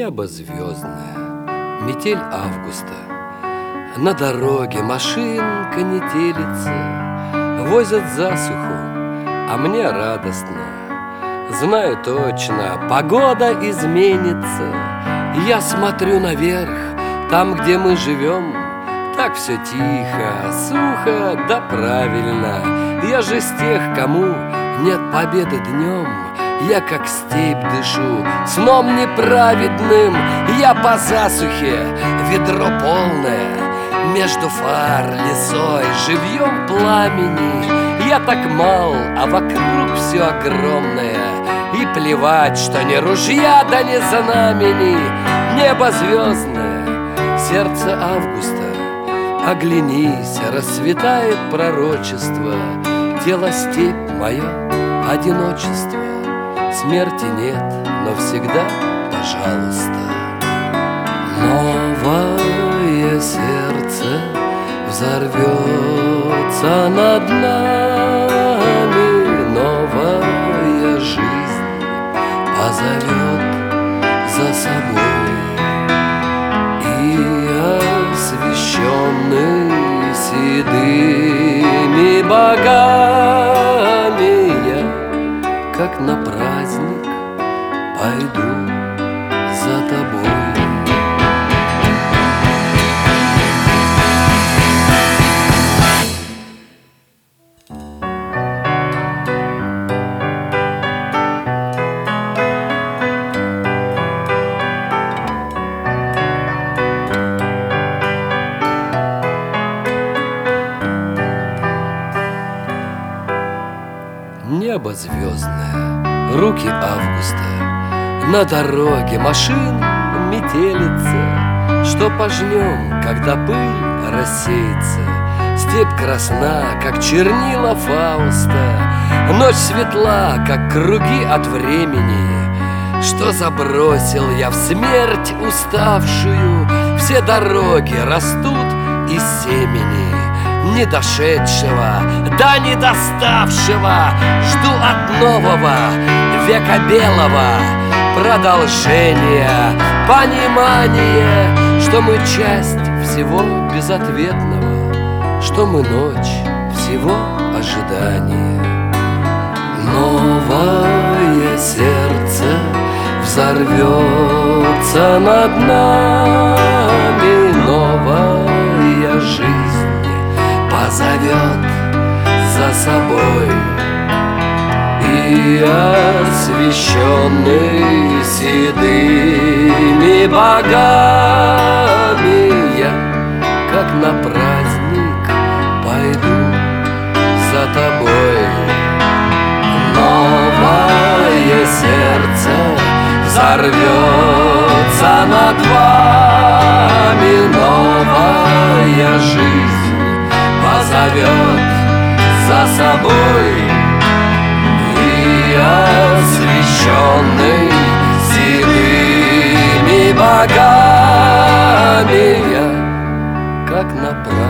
Небо звездное, метель августа. На дороге машинка не телится, возят засуху, а мне радостно. Знаю точно, погода изменится. Я смотрю наверх, там, где мы живем. Так все тихо, сухо, да правильно. Я же с тех, кому нет победы днем. Я как степь дышу, сном неправедным. Я по засухе, ведро полное, между фар, лесой, живьем пламени. Я так мал, а вокруг все огромное. И плевать, что ни ружья, да ни знамени. Небо звездное, сердце августа. Оглянись, расцветает пророчество. Тело степь мое, одиночество. Смерти нет, но всегда пожалуйста. Новое сердце взорвется над нами. Новая жизнь позовет за собой. И освещенный седыми богами я, как на праздник, пойду за тобой. Небо звездное, руки августа. На дороге машин метелица. Что пожнем, когда пыль рассеется? Степь красна, как чернила Фауста. Ночь светла, как круги от времени. Что забросил я в смерть уставшую? Все дороги растут из семени. Не дошедшего, да не доставшего. Жду от нового века белого продолжения, понимания, что мы часть всего безответного, что мы ночь всего ожидания. Новое сердце взорвется над нами. Новая жизнь позовет за собой. И освещенный седыми богами я, как на праздник, пойду за тобой. Новое сердце взорвется над вами. Новая жизнь позовет за собой. И освещенный седыми богами я, как на праздник,